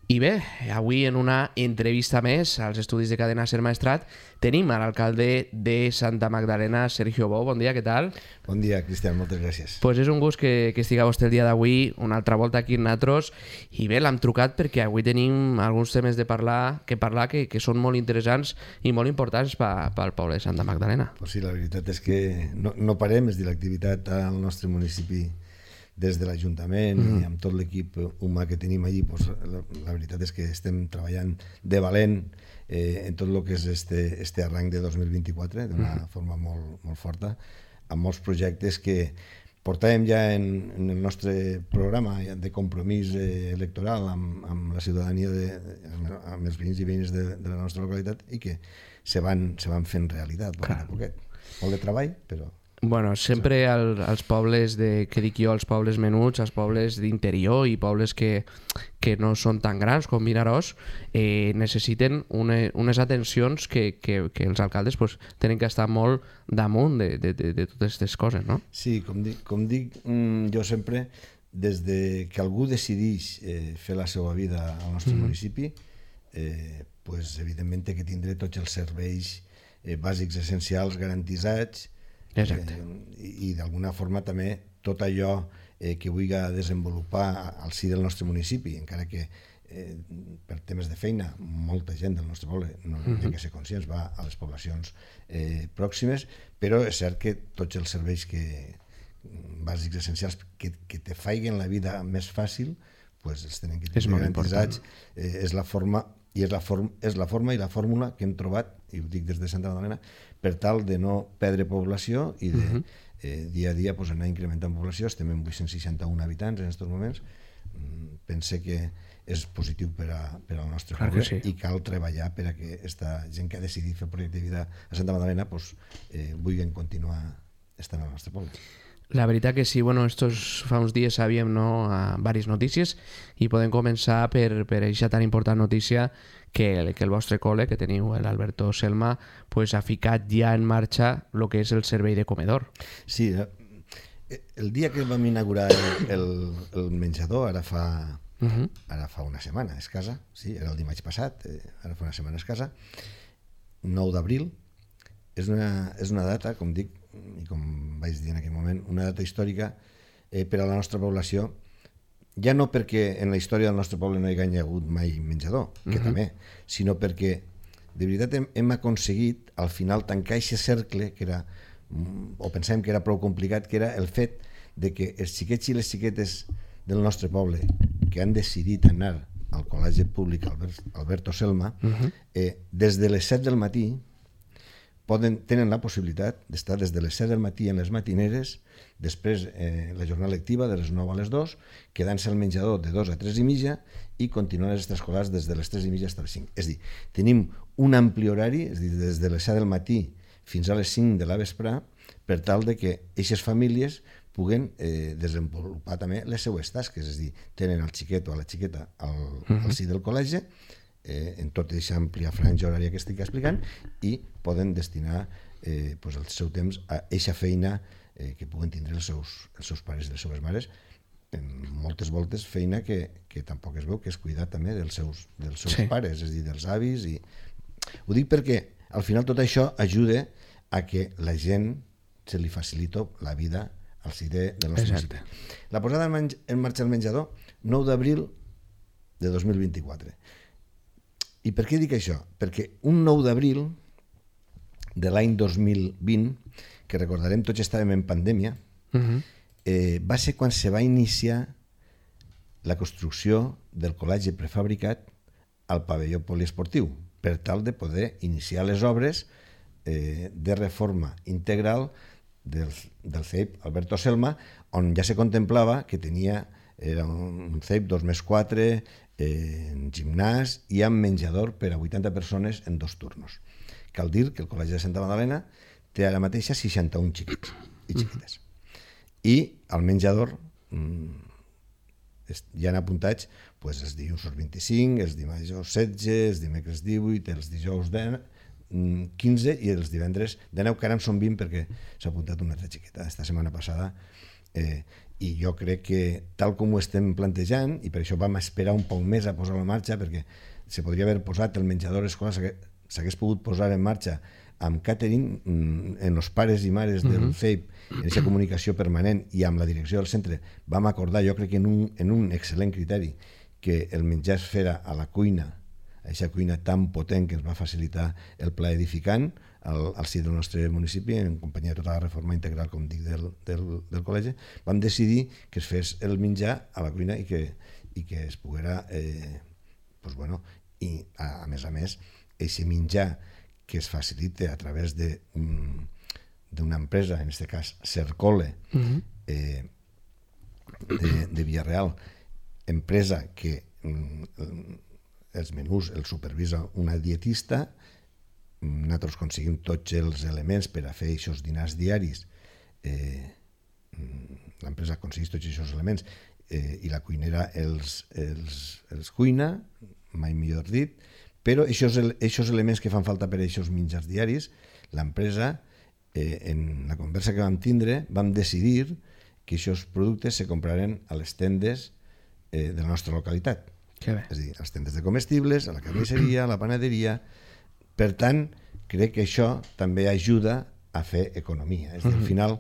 I bé, avui en una entrevista més als estudis de Cadena Ser Maestrat tenim a l'alcalde de Santa Magdalena, Sergio Bou. Bon dia, què tal? Bon dia, Cristian, moltes gràcies. Pues és un gust que estigui vostè el dia d'avui una altra volta aquí amb nosaltres. I bé, l'hem trucat perquè avui tenim alguns temes de parlar que són molt interessants i molt importants pel poble de Santa Magdalena. Pues sí, la veritat és que no parem, és dir, l'activitat al nostre municipi des de l'Ajuntament i amb tot l'equip humà que tenim allí, pues, la veritat és que estem treballant de valent en tot el que és este arranc de 2024 d'una forma molt forta, amb molts projectes que portàvem ja en el nostre programa de compromís electoral amb la ciutadania, amb els veïns i veïnes de la nostra localitat, i que se van fent realitat poquet a poquet. Molt de treball, però... Bueno, sempre als pobles, que dic jo, els pobles menuts, els pobles d'interior i pobles que no són tan grans com Vinaròs, necessiten unes atencions que els alcaldes tenen que estar molt damunt de totes aquestes coses, no? Sí, com dic jo sempre, des de que algú decideix fer la seva vida al nostre municipi, evidentment té que tindre tots els serveis bàsics essencials garantitzats. Exacte. I d'alguna forma també tot allò que vulgui desenvolupar al si del nostre municipi, encara que per temes de feina molta gent del nostre poble no té que ser conscients, va a les poblacions pròximes, però és cert que tots els serveis bàsics essencials que te faiguen la vida més fàcil, els tenen que tenir garantitzats. És la forma i la fórmula que hem trobat, i ho dic des de Santa Magdalena, per tal de no perdre població i de dia a dia anar incrementant població. Estem en 861 habitants en aquests moments. Pense que és positiu per al nostre poble, i cal treballar per a que aquesta gent que ha decidit fer projecte de vida a Santa Magdalena vulguin continuar estant al nostre poble. La veritat que sí, fa uns dies sabíem diverses notícies i podem començar per aquesta tan important notícia que el vostre col·le, que teniu, l'Alberto Selma, ha ficat ja en marxa el que és el servei de comedor. Sí, el dia que vam inaugurar el menjador, ara fa una setmana escassa, sí, era el dimarts passat, ara fa una setmana escassa, 9 d'abril, és una data, com dic, i com vaig dir en aquell moment, una data històrica per a la nostra població, ja no perquè en la història del nostre poble no hi hagi hagut mai menjador, que també, sinó perquè de veritat hem aconseguit al final tancar aquest cercle que era, o pensem que era prou complicat, que era el fet de que els xiquets i les xiquetes del nostre poble que han decidit anar al col·legi públic Alberto Selma, des de les 7 del matí tenen la possibilitat d'estar des de les 7 del matí en les matineres, després la jornada lectiva de les 9 a les 2, quedant-se al menjador de 2 a 3 i mitja i continuant les extraescolars des de les 3 i mitja fins a les 5. És a dir, tenim un ampli horari, és a dir, des de les 7 del matí fins a les 5 de la vesprà, per tal de que aquestes famílies puguen desenvolupar també les seues tasques, és a dir, tenen el xiquet o la xiqueta al si del col·legi, en tota aquesta àmplia franja horària que estic explicant, i poden destinar el seu temps a aquesta feina que puguen tindre els seus pares i les seves mares, moltes voltes feina que tampoc es veu, que és cuidar també dels seus pares, és a dir, dels avis. Ho dic perquè al final tot això ajuda a que la gent se li facilita la vida al si del nostre municipi. La posada en marxa del menjador, 9 d'abril de 2024. I per què dic això? Perquè un 9 d'abril de l'any 2020, que recordarem tots estàvem en pandèmia, va ser quan se va iniciar la construcció del col·legi prefabricat al pavelló poliesportiu, per tal de poder iniciar les obres de reforma integral del CEIP Alberto Selma, on ja se contemplava que era un CEIP 2+4, en gimnàs i amb menjador per a 80 persones en 2 turnos. Cal dir que el Col·legi de Santa Magdalena té ara mateixa 61 xiquets i xiquetes. I al menjador hi han apuntats els dilluns 25, els dimarts 16, els dimecres 18, els dijous 15 i els divendres 19, que ara en són 20 perquè s'ha apuntat una altra xiqueta. Esta setmana passada I jo crec que tal com ho estem plantejant, i per això vam esperar un poc més a posar-lo en marxa, perquè se podria haver posat el menjador escolar, s'hagués pogut posar en marxa amb catering en els pares i mares del FEIP, en aquesta comunicació permanent i amb la direcció del centre. Vam acordar, jo crec que en un excel·lent criteri, que el menjar es fera a la cuina, a aquesta cuina tan potent que ens va facilitar el pla edificant al si del nostre municipi, en companyia de tota la reforma integral, com dic, del col·legi. Vam decidir que es fes el menjar a la cuina i que es poguera i a més, aquest menjar que es facilita a través d'una empresa, en aquest cas Cercole, de Villarreal, empresa que els menús els supervisa una dietista. Nosaltres aconseguim tots els elements per a fer aquests dinars diaris. L'empresa aconsegueix tots aquests elements i la cuinera els cuina, mai millor dit, però aquests elements que fan falta per a aquests menjars diaris, l'empresa, en la conversa que vam tindre, vam decidir que aquests productes se compraren a les tendes de la nostra localitat. És a dir, a les tendes de comestibles, a la carnisseria, a la panaderia. Per tant, crec que això també ajuda a fer economia. És a dir, al final,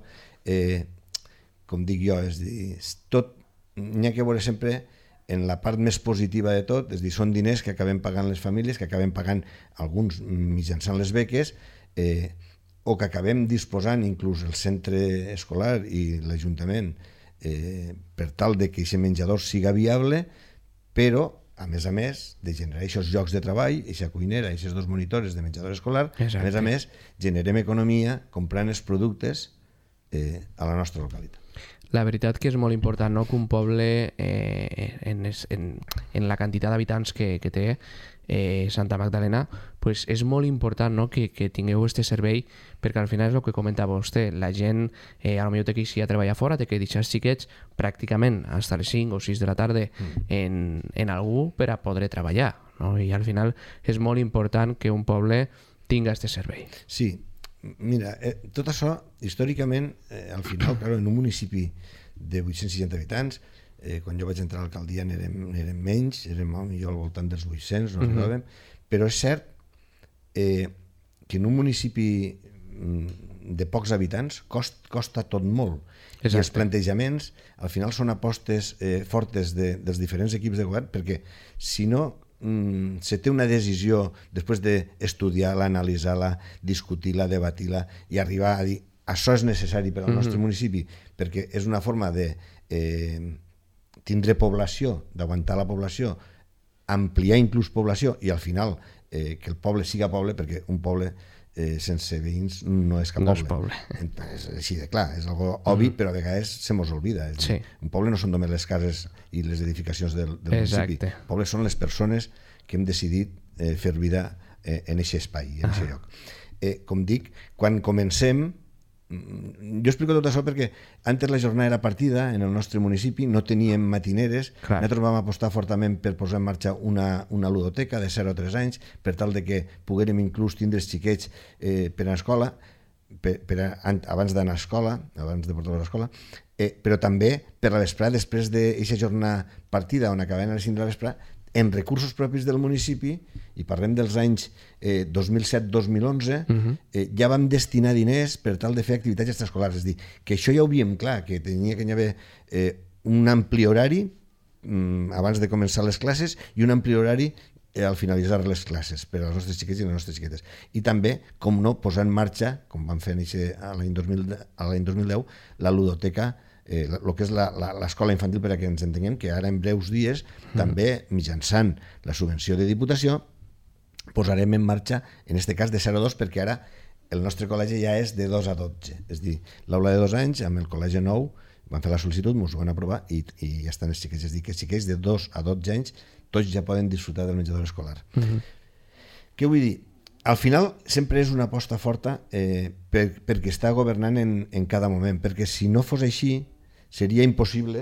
com dic jo, és dir, tot n'hi ha que veure sempre en la part més positiva de tot, és a dir, són diners que acabem pagant les famílies, que acabem pagant alguns mitjançant les beques, o que acabem disposant inclús el centre escolar i l'Ajuntament per tal de que aquest menjador siga viable, però a més, de generar aquests llocs de treball, aquesta cuinera, aquests 2 monitores de menjador escolar. Exacte. A més, generem economia comprant els productes a la nostra localitat. La veritat que és molt important, no?, que un poble, en la quantitat d'habitants que té Santa Magdalena, pues és molt important, no?, que tingueu aquest servei, perquè al final és el que comentava vostè, la gent potser té que ir a treballar fora, té que deixar els xiquets pràcticament fins a les 5 o 6 de la tarda en algú per a poder treballar, no? I al final és molt important que un poble tinga aquest servei. Sí, mira, tot això, històricament, al final, en un municipi de 860 habitants, quan jo vaig entrar a l'alcaldia n'érem menys, érem al voltant dels 800, no arribàvem, però és cert que en un municipi de pocs habitants costa tot molt. Exacte. I els plantejaments, al final, són apostes fortes dels diferents equips de govern, perquè si no se té una decisió després d'estudiar-la, analitzar-la, discutir-la, debatir-la i arribar a dir això és necessari per al nostre municipi, perquè és una forma de tindre població, d'aguantar la població, ampliar inclús població i al final que el poble siga poble, perquè un poble sense veïns no és cap poble. No és poble. És així de clar, és algo obvi, però a vegades se mos oblida. Sí. Un poble no són només les cases i les edificacions del municipi. El poble són les persones que hem decidit fer vida en aquest espai, en aquest lloc. Com dic, quan comencem, jo explico tot això perquè antes la jornada era partida en el nostre municipi, no teníem matineres. Clar. Nosaltres vam apostar fortament per posar en marxa una ludoteca de 0 a 3 anys per tal de que poguérem inclús tindre els xiquets per anar a escola, abans d'anar a escola, abans de portar-los a escola, però també per la vesprada, després d'aquesta jornada partida on acabem a les 5 de la vesprada, en recursos propis del municipi, i parlem dels anys 2007-2011, ja vam destinar diners per tal de fer activitats extraescolars. És a dir, que això ja ho havíem clar, que tenia que haver un ampli horari abans de començar les classes i un ampli horari al finalitzar les classes per als nostres xiquets i les nostres xiquetes. I també, com no, posar en marxa, com vam fer a l'any 2010, la ludoteca, el que és l'escola infantil, per a que ens entenguem, que ara en breus dies, també mitjançant la subvenció de Diputació, posarem en marxa, en aquest cas de 0 a 2, perquè ara el nostre col·legi ja és de 2 a 12. És a dir, l'aula de 2 anys, amb el col·legi nou, van fer la sol·licitud, ens ho van aprovar i ja estan els xiquets. És a dir, que els xiquets de 2 a 12 anys tots ja poden disfrutar del menjador escolar. Què vull dir? Al final sempre és una aposta forta perquè està governant en cada moment, perquè si no fos així seria impossible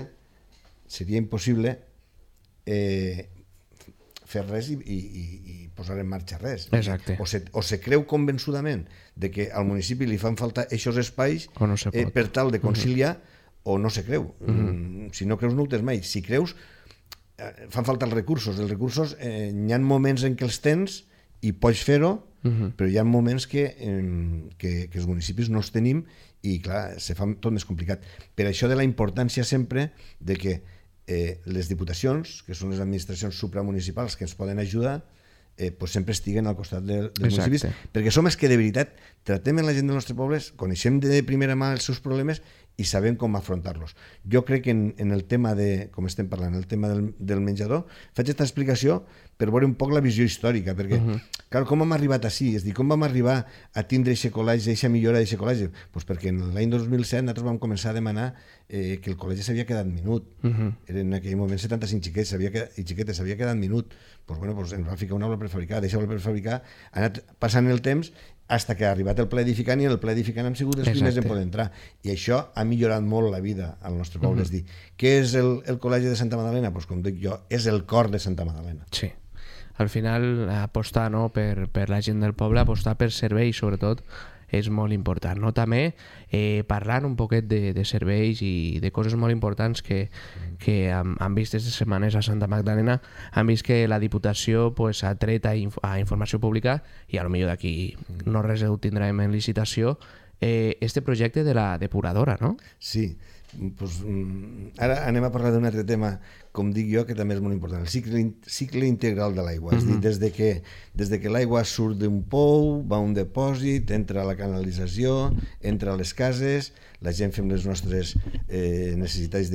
fer res i posar en marxa res. Exacte. O se creu convençudament de que al municipi li fan falta aquests espais no per tal de conciliar, o no se creu. Si no creus no ho tens mai. Si creus, fan falta els recursos. Els recursos, hi ha moments en què els tens i pots fer-ho, però hi ha moments que els municipis no els tenim i clar, se fa tot més complicat. Per això de la importància sempre de que les diputacions, que són les administracions supramunicipals que ens poden ajudar, pues sempre estiguen al costat dels municipis, perquè som els que de veritat tratem la gent dels nostres pobles, coneixem de primera mà els seus problemes i sabem com afrontar-los. Jo crec que en el tema de, com estem parlant, el tema del menjador, faig aquesta explicació per veure un poc la visió històrica, perquè, clar, com hem arribat així? És a dir, com vam arribar a tindre aquest col·legi, aquesta millora d'aquest col·legi? Pues perquè en l'any 2007 nosaltres vam començar a demanar que el col·legi s'havia quedat minut. En aquell moment 75 xiquets i xiquetes s'havia quedat minut. Pues, bueno, pues ens va ficar una aula prefabricada, deixa aula prefabricada, ha anat passant el temps fins que ha arribat el ple edificant i el ple edificant han sigut els primers en poder entrar. I això ha millorat molt la vida al nostre poble. És dir, què és el Col·legi de Santa Magdalena? Pues, com dic jo, és el cor de Santa Magdalena. Sí. Al final, apostar per la gent del poble, apostar per serveis, sobretot, és molt important. No? També parlant un poquet de serveis i de coses molt importants que han vist aquestes setmanes a Santa Magdalena, han vist que la Diputació ha tret a informació pública, i potser d'aquí no res ho tindrem en licitació, este projecte de la depuradora, no? Sí. Pues, ara anem a parlar d'un altre tema, com dic jo, que també és molt important, el cicle integral de l'aigua. És a dir, des de que l'aigua surt d'un pou, va a un depòsit, entra a la canalització, entra a les cases, la gent fem les nostres necessitats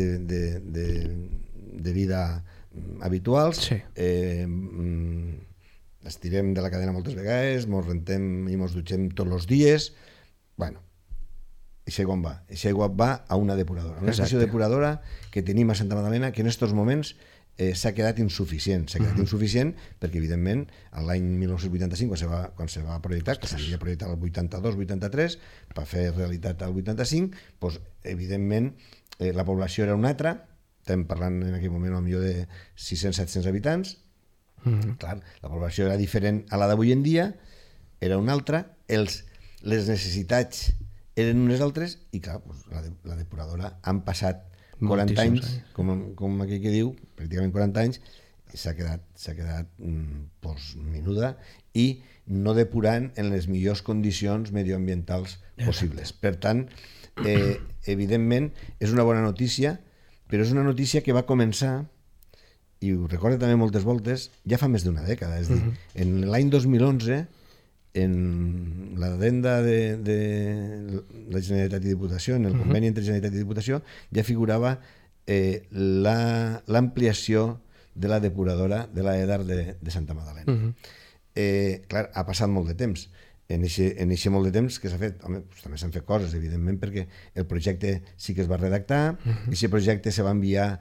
de vida habituals, estirem de la cadena moltes vegades, mos rentem i mos dutxem tots els dies. Bueno, això va? Això va a una depuradora, una estació depuradora que tenim a Santa Magdalena, que en aquests moments s'ha quedat insuficient. S'ha quedat insuficient perquè, evidentment, l'any 1985, quan se va projectar, que s'havia projectat el 82-83, per fer realitat el 85, doncs, evidentment, la població era una altra, estem parlant en aquell moment potser de 600-700 habitants, clar, la població era diferent a la d'avui en dia, era una altra, les necessitats eren unes altres i clar, la depuradora han passat 40 anys, com aquell que diu, pràcticament 40 anys, s'ha quedat menuda i no depurant en les millors condicions medioambientals possibles. Per tant, evidentment, és una bona notícia, però és una notícia que va començar, i ho recordo també moltes voltes, ja fa més d'una dècada. És a dir, en l'any 2011, en l'adenda de la Generalitat i Diputació, en el conveni entre Generalitat i Diputació, ja figurava l'ampliació de la depuradora de l'EDAR de Santa Magdalena. Clar, ha passat molt de temps. En aquest molt de temps que s'ha fet, home, també s'han fet coses, evidentment, perquè el projecte sí que es va redactar, i aquest projecte se va enviar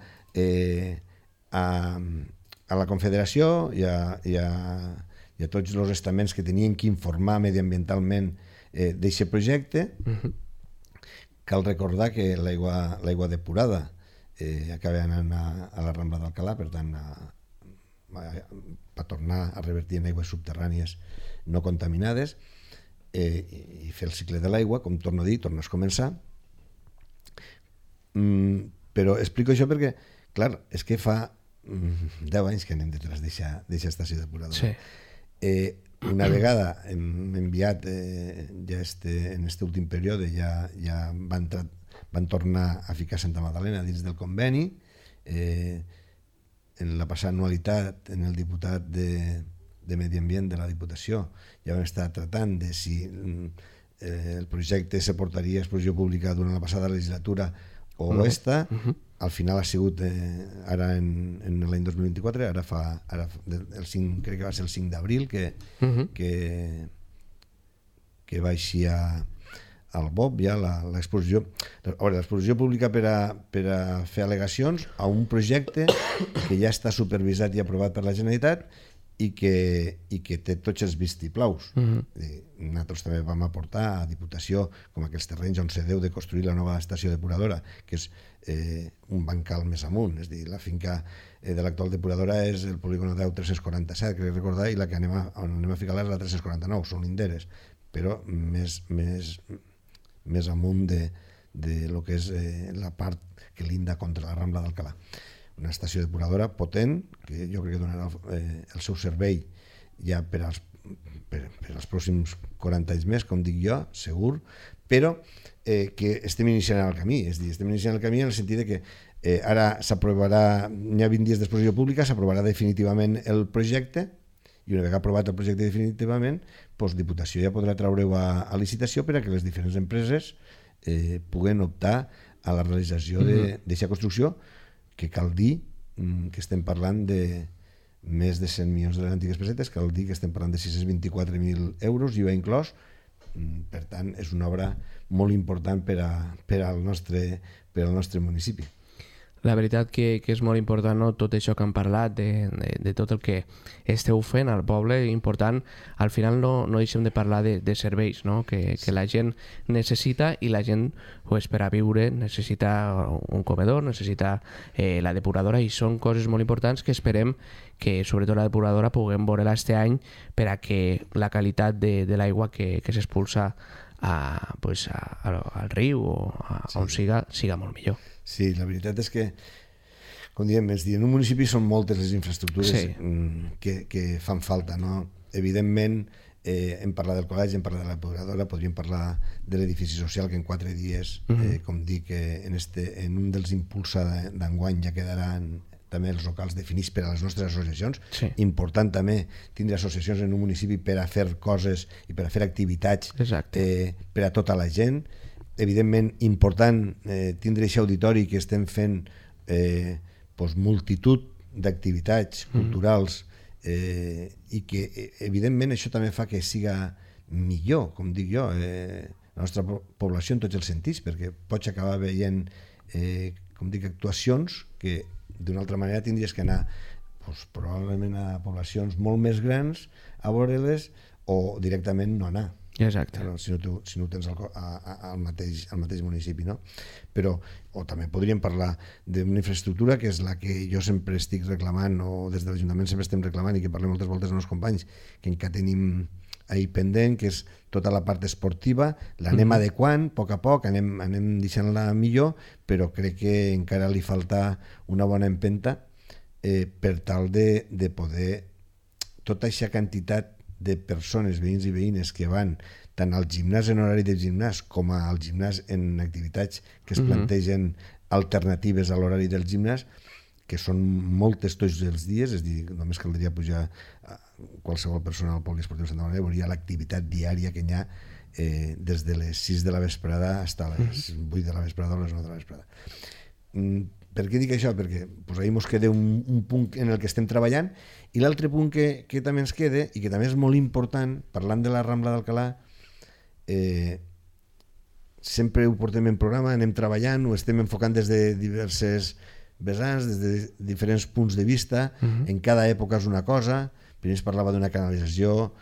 a la Confederació i a tots els estaments que tenien que informar mediambientalment d'aquest projecte. Cal recordar que l'aigua depurada acaba anant a la Rambla d'Alcalà, per tant, per tornar a revertir en aigües subterrànies no contaminades i fer el cicle de l'aigua, com torno a dir, tornes a començar. Però explico això perquè, clar, és que fa 10 anys que anem detrás d'aquesta estació depuradora. Una vegada hem enviat, ja en aquest últim període, ja van tornar a ficar Santa Magdalena dins del conveni. En la passada anualitat, en el diputat de Medi Ambient de la Diputació, ja vam estar tratant de si el projecte se portaria a exposició pública durant la passada legislatura o esta. Al final ha sigut ara en l'any 2024, crec que va ser el 5 d'abril que va eixir al BOP ja l'exposició pública per a fer al·legacions a un projecte que ja està supervisat i aprovat per la Generalitat i que té tots els vistiplaus. Nosaltres també vam aportar a Diputació com aquells terrenys on se deu de construir la nova estació depuradora, que és un bancal més amunt. És a dir, la finca de l'actual depuradora és el polígon 10-347, crec recordar, i la que anem a ficar és la 349, són linderes, però més amunt lo que és la part que linda contra la Rambla d'Alcalà. Una estació depuradora potent, que jo crec que donarà el seu servei ja per als pròxims 40 anys més, com dic jo, segur, però que estem iniciant el camí. És a dir, estem iniciant el camí en el sentit que ara s'aprovarà, n'hi ha 20 dies d'exposició pública, s'aprovarà definitivament el projecte, i una vegada aprovat el projecte definitivament, doncs Diputació ja podrà treure-ho a licitació per a que les diferents empreses puguen optar a la realització d'aquesta construcció, que cal dir que estem parlant de més de 100 milions de les antigues pessetes, cal dir que estem parlant de 624.000 euros, IVA inclòs. Per tant, és una obra molt important per al nostre municipi. La veritat que és molt important, no? Tot això que han parlat, de tot el que esteu fent al poble, important. Al final no deixem de parlar de serveis, no? Que la gent necessita, i la gent, pues, per a viure, necessita un comedor, necessita la depuradora, i són coses molt importants que esperem que, sobretot la depuradora, puguem veure-la este any per a que la qualitat de l'aigua que s'expulsa al riu o on siga molt millor. Sí, la veritat és que, com diem, en un municipi són moltes les infraestructures que fan falta, no? Evidentment, hem parlat del col·legi, hem parlat de la depuradora, podríem parlar de l'edifici social, que en 4 dies, com dic, en un dels impulsa d'enguany ja quedaran també els locals definits per a les nostres associacions. Important també tindre associacions en un municipi per a fer coses i per a fer activitats per a tota la gent. Evidentment, important tindre aquest auditori que estem fent multitud d'activitats culturals i que, evidentment, això també fa que siga millor, com dic jo, la nostra població en tots els sentits, perquè pots acabar veient, com dic, actuacions que d'una altra manera tindries que anar probablement a poblacions molt més grans a veure-les, o directament no anar. Exacte. Si no ho tens al mateix municipi, no? Però, o també podríem parlar d'una infraestructura que és la que jo sempre estic reclamant, o des de l'Ajuntament sempre estem reclamant, i que parlem moltes voltes amb els companys, que encara tenim ahí pendent, que és tota la part esportiva. L'anem adequant a poc, anem deixant-la millor, però crec que encara li falta una bona empenta per tal de poder tota aquesta quantitat de persones, veïns i veïnes, que van tant al gimnàs en horari de gimnàs com al gimnàs en activitats que es plantegen alternatives a l'horari del gimnàs, que són moltes tots els dies, és a dir, només caldria pujar qualsevol persona al poliesportiu de Santa Maria, veuria l'activitat diària que hi ha des de les 6 de la vesprada fins a les 8 de la vesprada o les 9 de la vesprada. Per què dic això? Perquè ahir ens queda un punt en el que estem treballant, i l'altre punt que també ens queda, i que també és molt important, parlant de la Rambla d'Alcalà, sempre ho portem en programa, anem treballant, ho estem enfocant des de diverses vessants, des de diferents punts de vista. En cada època és una cosa. Primer es parlava d'una canalització,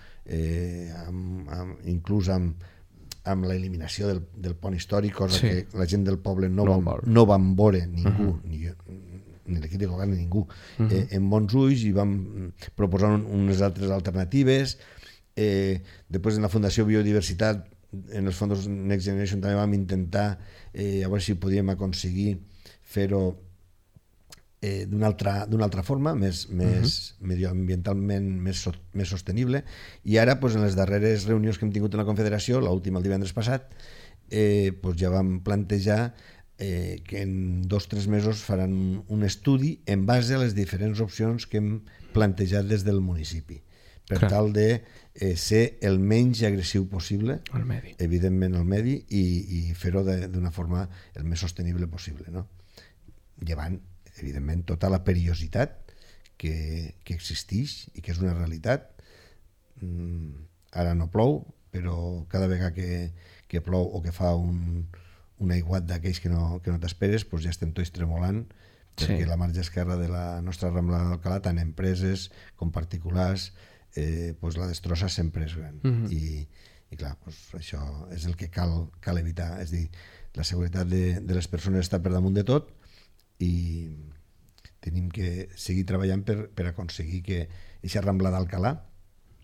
inclús amb l'eliminació del pont històric, cosa que la gent del poble no van veure ningú, ni l'equip de govern ni ningú, en bons ulls, i vam proposar unes altres alternatives. Després, en la Fundació Biodiversitat, en els fons Next Generation, també vam intentar a veure si podíem aconseguir fer-ho d'una altra forma, més medioambientalment més sostenible. I ara, en les darreres reunions que hem tingut en la Confederació, l'última el divendres passat, ja vam plantejar que en 2 o 3 mesos faran un estudi en base a les diferents opcions que hem plantejat des del municipi, per tal de ser el menys agressiu possible, evidentment al medi, i fer-ho d'una forma el més sostenible possible, llevant evidentment tota la perillositat que existeix i que és una realitat. Ara no plou, però cada vegada que plou o que fa un aiguat d'aquells que no t'esperes, ja estem tots tremolant, perquè la marge esquerra de la nostra Rambla d'Alcalà, tant empreses com particulars, la destrossa sempre és gran. I clar, això és el que cal evitar. És a dir, la seguretat de les persones està per damunt de tot, i tenim que seguir treballant per aconseguir que aquesta Rambla d'Alcalà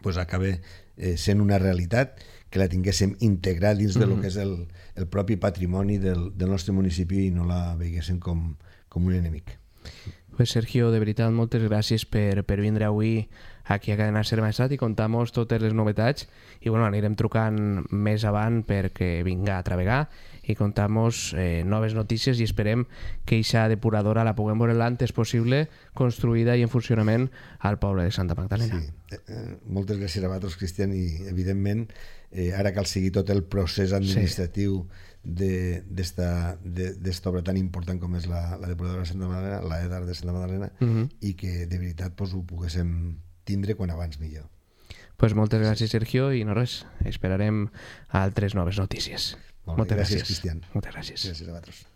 pues acaba sent una realitat, que la tinguéssim integrada dins de lo que és el propi patrimoni del nostre municipi i no la veiguéssim com un enemic. Pues Sergio, de veritat, moltes gràcies per vindre avui aquí a Cadena Ser Maestrat i contar-nos totes les novetats i bueno, anirem trucant més avant perquè vinga a travegar i contar-nos noves notícies i esperem que aquesta depuradora la puguem veure l'antes possible construïda i en funcionament al poble de Santa Magdalena. Sí. Moltes gràcies a vosaltres, Cristian, i evidentment ara cal seguir tot el procés administratiu d'esta obra tan important com és la depuradora de Santa Magdalena, la EDAR de Santa Magdalena, i que de veritat ho poguéssim tindre quan abans millor. Pues moltes gràcies, Sergio, i no res, esperarem altres noves notícies. Moltes gràcies, Cristian. Moltes gràcies. Gràcies a vosaltres.